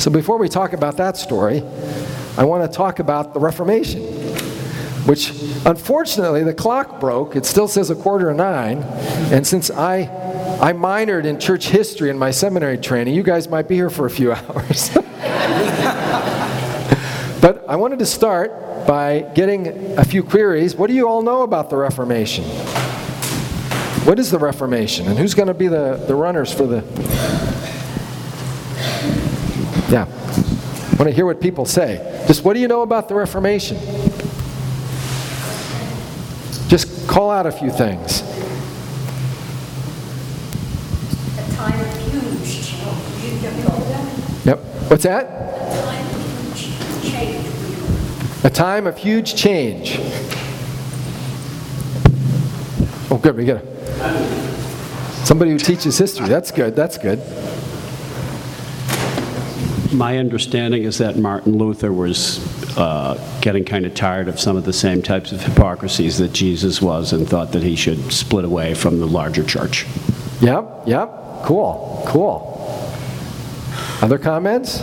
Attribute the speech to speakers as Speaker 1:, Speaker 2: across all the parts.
Speaker 1: So before we talk about that story, I want to talk about the Reformation, which unfortunately the clock broke. It still says 8:45, and since I minored in church history in my seminary training, you guys might be here for a few hours. But I wanted to start by getting a few queries. What do you all know about the Reformation? What is the Reformation? And who's going to be the runners for the... Yeah. I want to hear what people say. Just what do you know about the Reformation? Just call out a few things.
Speaker 2: A time of huge change.
Speaker 1: Yep. What's that? A time of huge change. Oh, good. We got somebody who teaches history. That's good. That's good.
Speaker 3: My understanding is that Martin Luther was getting kind of tired of some of the same types of hypocrisies that Jesus was, and thought that he should split away from the larger church.
Speaker 1: Yep. Cool. Other comments?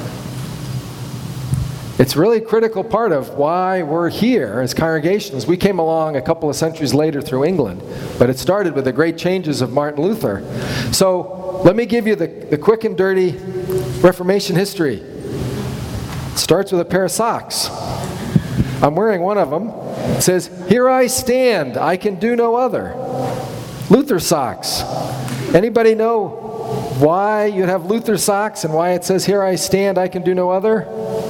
Speaker 1: It's really a critical part of why we're here as congregations. We came along a couple of centuries later through England, but it started with the great changes of Martin Luther. So let me give you the quick and dirty Reformation history. It starts with a pair of socks. I'm wearing one of them. It says, "Here I stand, I can do no other." Luther socks. Anybody know why you'd have Luther socks and why it says, "Here I stand, I can do no other"?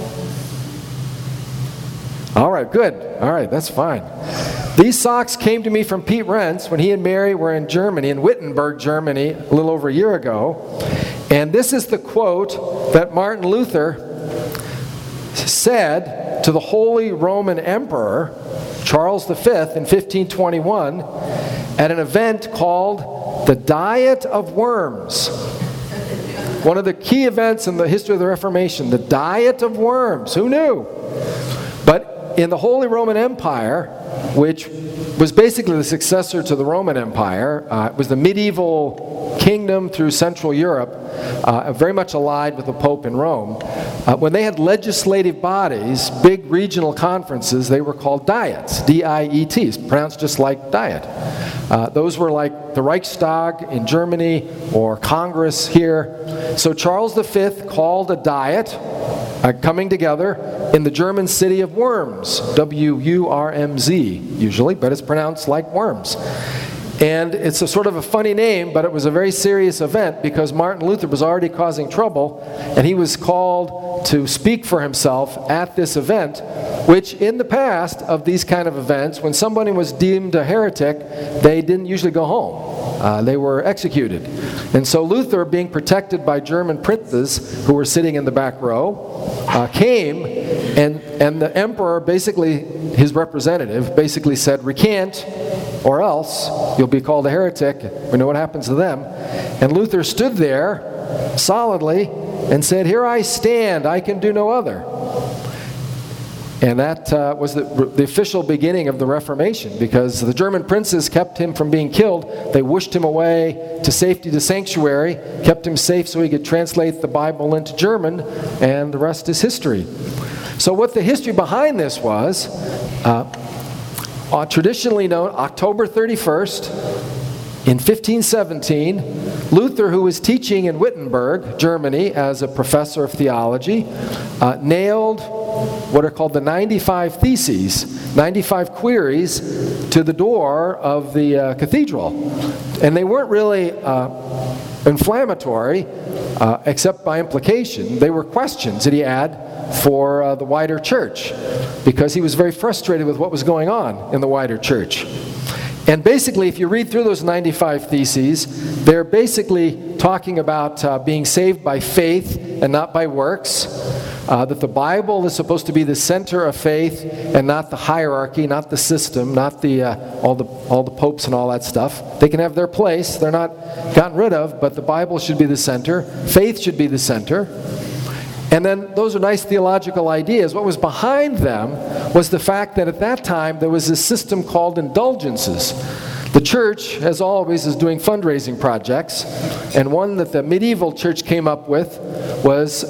Speaker 1: All right, good. All right, that's fine. These socks came to me from Pete Rentz when he and Mary were in Germany, in Wittenberg, Germany, a little over a year ago. And this is the quote that Martin Luther said to the Holy Roman Emperor, Charles V, in 1521, at an event called the Diet of Worms. One of the key events in the history of the Reformation, the Diet of Worms. Who knew? But in the Holy Roman Empire, which was basically the successor to the Roman Empire, it was the medieval kingdom through Central Europe, very much allied with the Pope in Rome. When they had legislative bodies, big regional conferences, they were called diets, D-I-E-T, pronounced just like diet. Those were like the Reichstag in Germany or Congress here. So Charles V called a diet, coming together in the German city of Worms, W-U-R-M-Z usually, but it's pronounced like Worms. And it's a sort of a funny name, but it was a very serious event because Martin Luther was already causing trouble, and he was called to speak for himself at this event, which in the past of these kind of events, when somebody was deemed a heretic, they didn't usually go home. They were executed. And so Luther, being protected by German princes who were sitting in the back row, came, and the emperor, basically his representative, basically said, "Recant, or else you'll be called a heretic." We know what happens to them. And Luther stood there solidly and said, "Here I stand, I can do no other." And that was the official beginning of the Reformation, because the German princes kept him from being killed. They wished him away to safety to sanctuary, kept him safe so he could translate the Bible into German, and the rest is history. So what the history behind this was, traditionally known, October 31st, in 1517, Luther, who was teaching in Wittenberg, Germany, as a professor of theology, nailed what are called the 95 Theses, 95 queries, to the door of the cathedral. And they weren't really inflammatory, except by implication. They were questions that he had for the wider church, because he was very frustrated with what was going on in the wider church. And basically, if you read through those 95 Theses, they're basically talking about being saved by faith and not by works, that the Bible is supposed to be the center of faith and not the hierarchy, not the system, not the all the popes and all that stuff. They can have their place, they're not gotten rid of, but the Bible should be the center, faith should be the center. And then those are nice theological ideas. What was behind them was the fact that at that time there was this system called indulgences. The church, as always, is doing fundraising projects, and one that the medieval church came up with was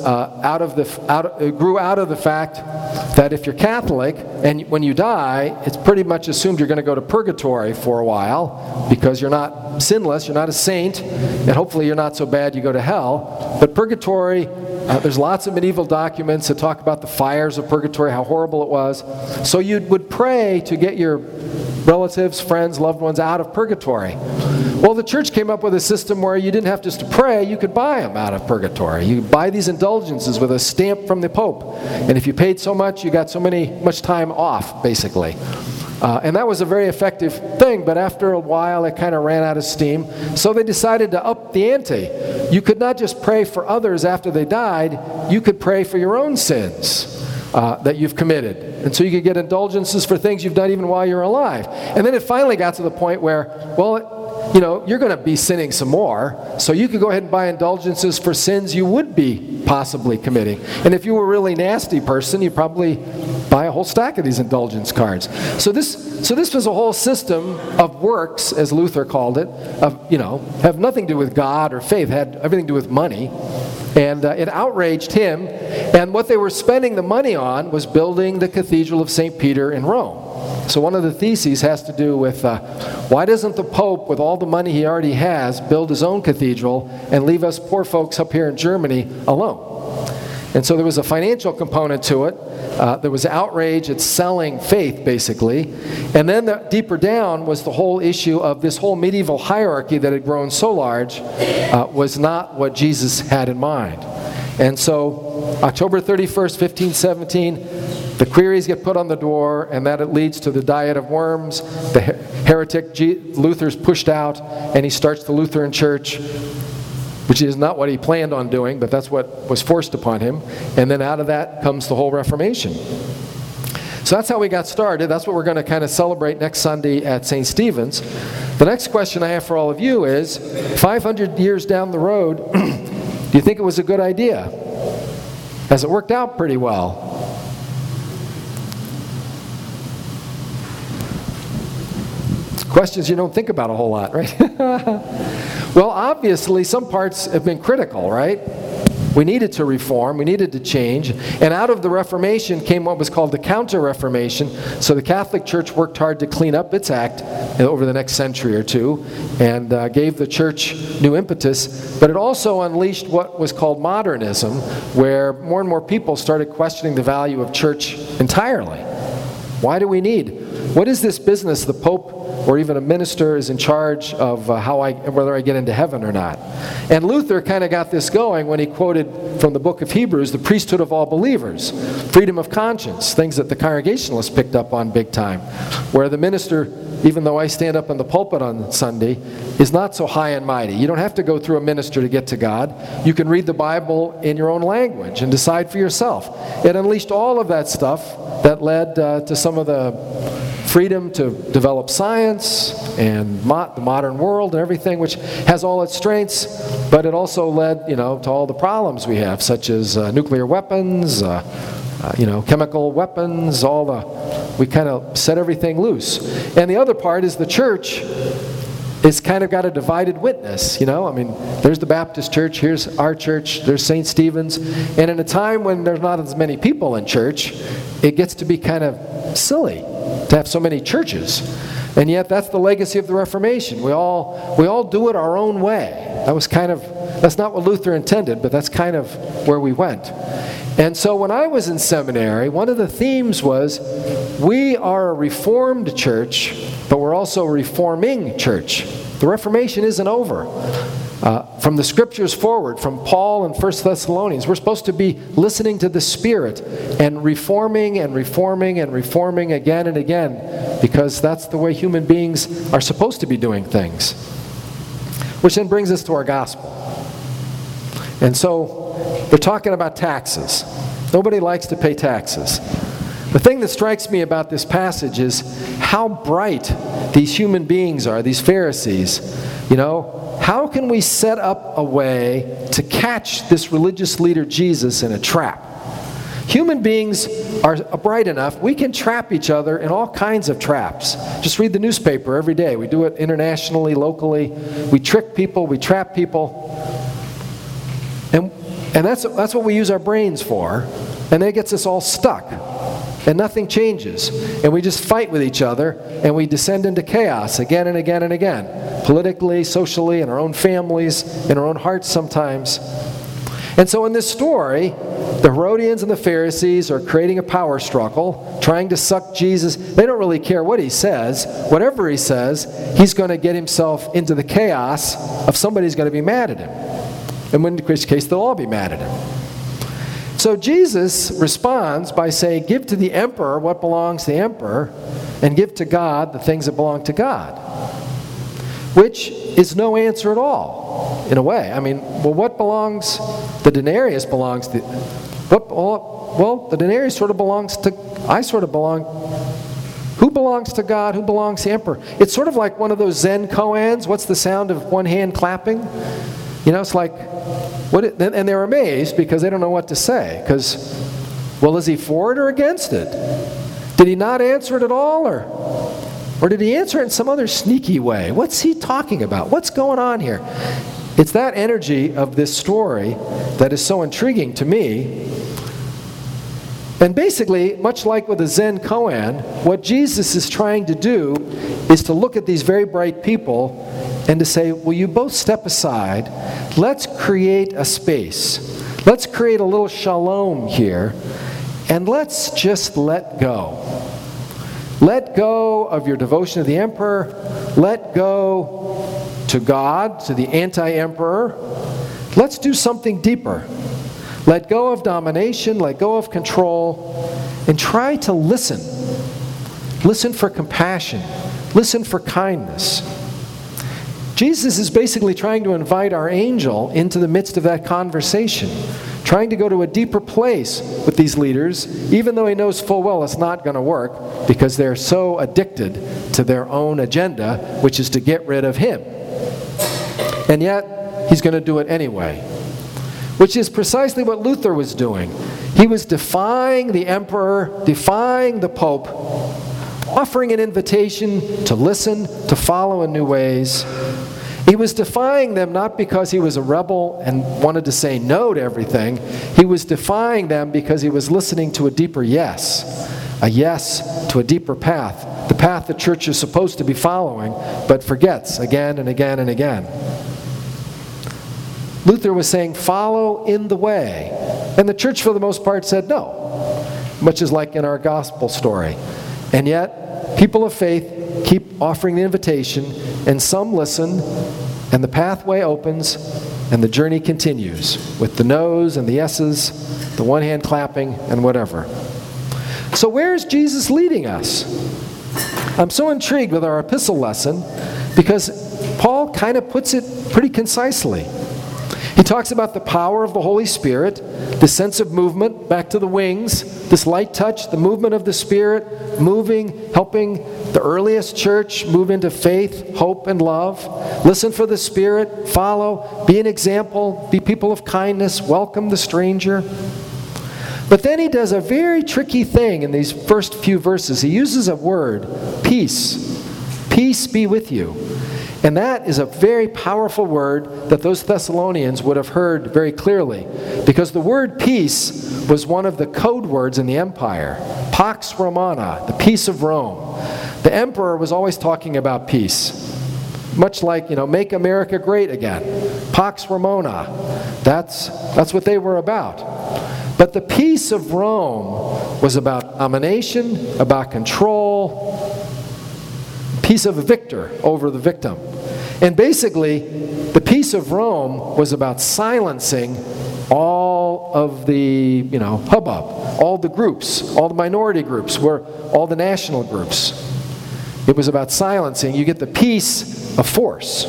Speaker 1: it grew out of the fact that if you're Catholic and when you die, it's pretty much assumed you're going to go to purgatory for a while because you're not sinless, you're not a saint, and hopefully you're not so bad you go to hell. But purgatory, there's lots of medieval documents that talk about the fires of purgatory, how horrible it was. So you would pray to get your relatives, friends, loved ones out of purgatory. Well, the church came up with a system where you didn't have just to pray, you could buy them out of purgatory. You could buy these indulgences with a stamp from the Pope. And if you paid so much, you got much time off, basically. And that was a very effective thing, but after a while it kind of ran out of steam. So they decided to up the ante. You could not just pray for others after they died, you could pray for your own sins that you've committed. And so you could get indulgences for things you've done even while you're alive. And then it finally got to the point where, well, you're going to be sinning some more, so you could go ahead and buy indulgences for sins you would be possibly committing. And if you were a really nasty person, you'd probably buy a whole stack of these indulgence cards. So this was a whole system of works, as Luther called it, have nothing to do with God or faith, had everything to do with money. And it outraged him, and what they were spending the money on was building the Cathedral of St. Peter in Rome. So one of the theses has to do with why doesn't the Pope, with all the money he already has, build his own cathedral and leave us poor folks up here in Germany alone? And so there was a financial component to it. There was outrage at selling faith, basically. And then deeper down was the whole issue of this whole medieval hierarchy that had grown so large was not what Jesus had in mind. And so October 31st, 1517, the queries get put on the door, and that it leads to the Diet of Worms. The heretic Luther's pushed out, and he starts the Lutheran Church, which is not what he planned on doing, but that's what was forced upon him. And then out of that comes the whole Reformation. So that's how we got started. That's what we're going to kind of celebrate next Sunday at St. Stephen's. The next question I have for all of you is, 500 years down the road, do you think it was a good idea? Has it worked out pretty well? Questions you don't think about a whole lot, right? Well, obviously, some parts have been critical, right? We needed to reform, we needed to change, and out of the Reformation came what was called the Counter-Reformation. So the Catholic Church worked hard to clean up its act over the next century or two, and gave the Church new impetus, but it also unleashed what was called modernism, where more and more people started questioning the value of church entirely. Why do we need? What is this business the Pope or even a minister is in charge of whether I get into heaven or not? And Luther kind of got this going when he quoted from the book of Hebrews, the priesthood of all believers, freedom of conscience, things that the Congregationalists picked up on big time, where the minister, even though I stand up in the pulpit on Sunday, is not so high and mighty. You don't have to go through a minister to get to God. You can read the Bible in your own language and decide for yourself. It unleashed all of that stuff that led to some of the freedom to develop science and the modern world and everything, which has all its strengths, but it also led, to all the problems we have, such as nuclear weapons, chemical weapons, we kind of set everything loose. And the other part is the church is kind of got a divided witness, there's the Baptist church, here's our church, there's St. Stephen's, and in a time when there's not as many people in church, it gets to be kind of silly to have so many churches. And yet that's the legacy of the Reformation. We all do it our own way. That's not what Luther intended, but that's kind of where we went. And so when I was in seminary, one of the themes was, we are a reformed church, but we're also a reforming church. The Reformation isn't over. From the Scriptures forward, from Paul and 1 Thessalonians, we're supposed to be listening to the Spirit and reforming and reforming and reforming again and again, because that's the way human beings are supposed to be doing things. Which then brings us to our gospel. And so, they're talking about taxes. Nobody likes to pay taxes. The thing that strikes me about this passage is how bright these human beings are, these Pharisees. How can we set up a way to catch this religious leader Jesus in a trap? Human beings are bright enough. We can trap each other in all kinds of traps. Just read the newspaper every day. We do it internationally, locally. We trick people, we trap people. And And that's what we use our brains for, and that gets us all stuck. And nothing changes. And we just fight with each other, and we descend into chaos again and again and again. Politically, socially, in our own families, in our own hearts sometimes. And so in this story, the Herodians and the Pharisees are creating a power struggle, trying to suck Jesus. They don't really care what he says. Whatever he says, he's going to get himself into the chaos of somebody's going to be mad at him. And in which case, they'll all be mad at him. So Jesus responds by saying, give to the emperor what belongs to the emperor, and give to God the things that belong to God. Which is no answer at all, in a way. I mean, well, what belongs, the denarius belongs to, well, the denarius sort of belongs to, I sort of belong, who belongs to God, who belongs to the emperor? It's sort of like one of those Zen koans. What's the sound of one hand clapping? You know, it's like, and they're amazed because they don't know what to say. Because, well, is he for it or against it? Did he not answer it at all? Or did he answer it in some other sneaky way? What's he talking about? What's going on here? It's that energy of this story that is so intriguing to me. And basically, much like with the Zen koan, what Jesus is trying to do is to look at these very bright people and to say, will you both step aside? Let's create a space. Let's create a little shalom here, and let's just let go. Let go of your devotion to the emperor. Let go to God, to the anti-emperor. Let's do something deeper. Let go of domination, let go of control, and try to listen. Listen for compassion. Listen for kindness. Jesus is basically trying to invite our angel into the midst of that conversation, trying to go to a deeper place with these leaders, even though he knows full well it's not going to work because they're so addicted to their own agenda, which is to get rid of him. And yet, he's going to do it anyway, which is precisely what Luther was doing. He was defying the emperor, defying the pope, offering an invitation to listen, to follow in new ways. He was defying them not because he was a rebel and wanted to say no to everything. He was defying them because he was listening to a deeper yes. A yes to a deeper path. The path the church is supposed to be following, but forgets again and again and again. Luther was saying, follow in the way. And the church, for the most part, said no. Much as like in our gospel story. And yet, people of faith keep offering the invitation, and some listen, and the pathway opens, and the journey continues with the no's and the yeses, the one hand clapping, and whatever. So where is Jesus leading us? I'm so intrigued with our epistle lesson because Paul kind of puts it pretty concisely. He talks about the power of the Holy Spirit, the sense of movement, back to the wings, this light touch, the movement of the Spirit, moving, helping the earliest church move into faith, hope, and love. Listen for the Spirit, follow, be an example, be people of kindness, welcome the stranger. But then he does a very tricky thing in these first few verses. He uses a word, peace. Peace be with you. And that is a very powerful word that those Thessalonians would have heard very clearly. Because the word peace was one of the code words in the empire. Pax Romana, the peace of Rome. The emperor was always talking about peace. Much like, make America great again. Pax Romana. That's what they were about. But the peace of Rome was about domination, about control, peace of a victor over the victim. And basically, the peace of Rome was about silencing all of the, hubbub, all the groups, all the minority groups, all the national groups. It was about silencing. You get the peace of force.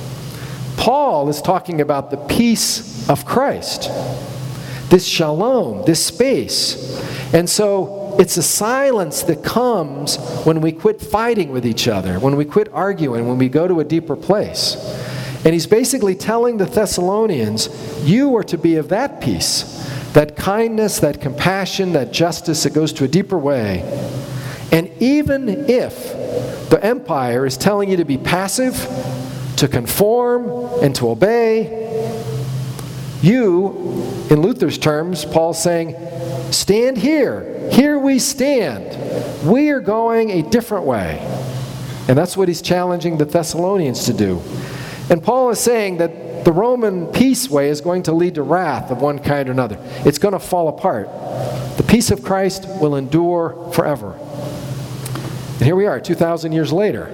Speaker 1: Paul is talking about the peace of Christ. This shalom, this space. And so it's a silence that comes when we quit fighting with each other, when we quit arguing, when we go to a deeper place. And he's basically telling the Thessalonians, you are to be of that peace, that kindness, that compassion, that justice that goes to a deeper way. And even if the empire is telling you to be passive, to conform, and to obey, You, in Luther's terms, Paul's saying, stand here. Here we stand. We are going a different way. And that's what he's challenging the Thessalonians to do. And Paul is saying that the Roman peace way is going to lead to wrath of one kind or another. It's going to fall apart. The peace of Christ will endure forever. And here we are, 2,000 years later.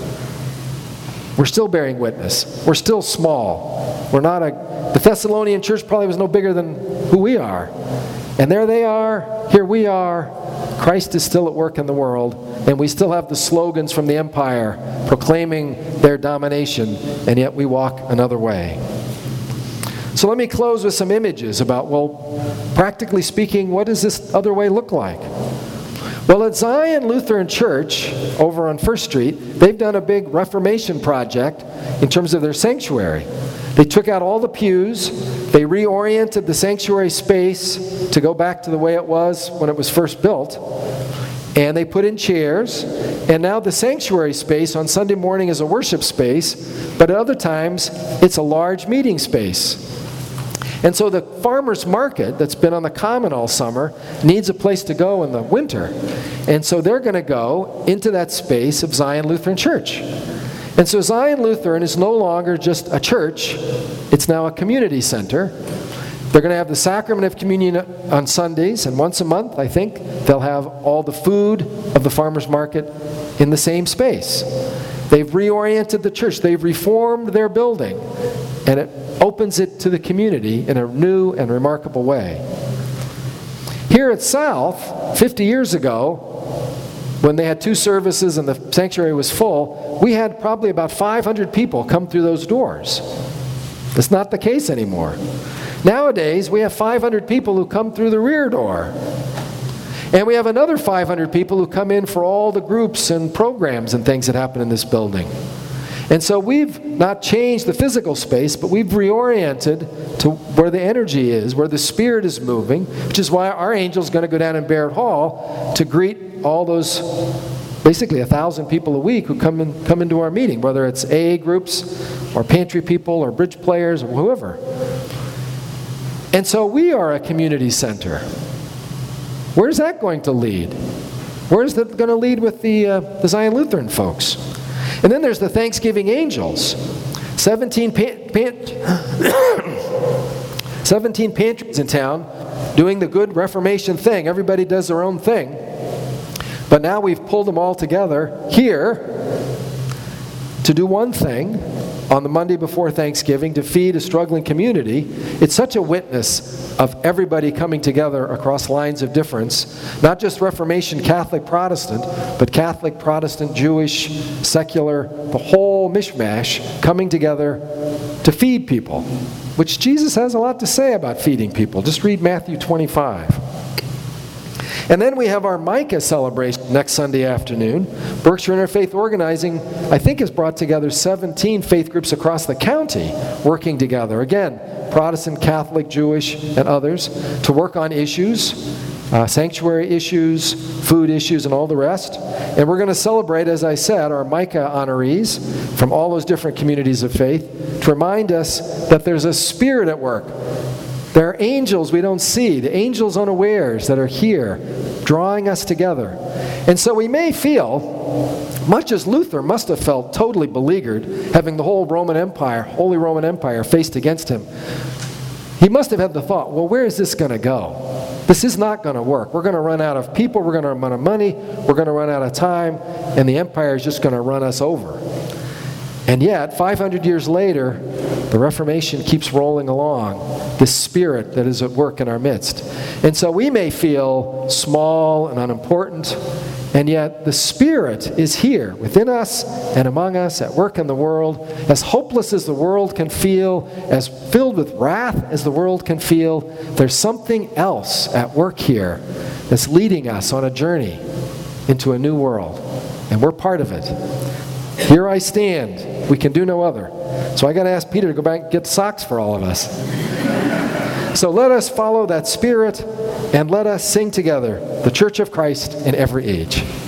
Speaker 1: We're still bearing witness. We're still small. The Thessalonian church probably was no bigger than who we are. And there they are, here we are. Christ is still at work in the world, and we still have the slogans from the empire proclaiming their domination, and yet we walk another way. So let me close with some images about, practically speaking, what does this other way look like? Well, at Zion Lutheran Church, over on First Street, they've done a big Reformation project in terms of their sanctuary. They took out all the pews, they reoriented the sanctuary space to go back to the way it was when it was first built, and they put in chairs, and now the sanctuary space on Sunday morning is a worship space, but at other times it's a large meeting space. And so the farmer's market that's been on the common all summer needs a place to go in the winter. And so they're going to go into that space of Zion Lutheran Church. And so Zion Lutheran is no longer just a church, it's now a community center. They're going to have the sacrament of communion on Sundays, and once a month, I think, they'll have all the food of the farmer's market in the same space. They've reoriented the church, they've reformed their building, and it opens it to the community in a new and remarkable way. Here at South, 50 years ago, when they had 2 services and the sanctuary was full, we had probably about 500 people come through those doors. That's not the case anymore. Nowadays, we have 500 people who come through the rear door. And we have another 500 people who come in for all the groups and programs and things that happen in this building. And so we've not changed the physical space, but we've reoriented to where the energy is, where the Spirit is moving, which is why our angel's going to go down in Barrett Hall to greet all those, basically 1,000 people a week who come into our meeting, whether it's AA groups or pantry people or bridge players or whoever. And so we are a community center. Where's that going to lead? Where's that going to lead with the Zion Lutheran folks? And then there's the Thanksgiving Angels. 17 pantries in town doing the good Reformation thing. Everybody does their own thing. But now we've pulled them all together here to do one thing on the Monday before Thanksgiving to feed a struggling community. It's such a witness of everybody coming together across lines of difference, not just Reformation, Catholic, Protestant, but Catholic, Protestant, Jewish, secular, the whole mishmash coming together to feed people, which Jesus has a lot to say about feeding people. Just read Matthew 25. And then we have our Micah celebration next Sunday afternoon. Berkshire Interfaith Organizing, I think, has brought together 17 faith groups across the county working together. Again, Protestant, Catholic, Jewish, and others, to work on issues, sanctuary issues, food issues, and all the rest. And we're going to celebrate, as I said, our Micah honorees from all those different communities of faith to remind us that there's a Spirit at work. There are angels we don't see, the angels unawares that are here, drawing us together. And so we may feel, much as Luther must have felt totally beleaguered, having the whole Roman Empire, Holy Roman Empire, faced against him, he must have had the thought, well, where is this going to go? This is not going to work. We're going to run out of people, we're going to run out of money, we're going to run out of time, and the empire is just going to run us over. And yet, 500 years later, the Reformation keeps rolling along, this Spirit that is at work in our midst. And so we may feel small and unimportant, and yet the Spirit is here within us and among us, at work in the world, as hopeless as the world can feel, as filled with wrath as the world can feel. There's something else at work here that's leading us on a journey into a new world, and we're part of it. Here I stand. We can do no other. So I got to ask Peter to go back and get socks for all of us. So let us follow that Spirit and let us sing together, the Church of Christ in every age.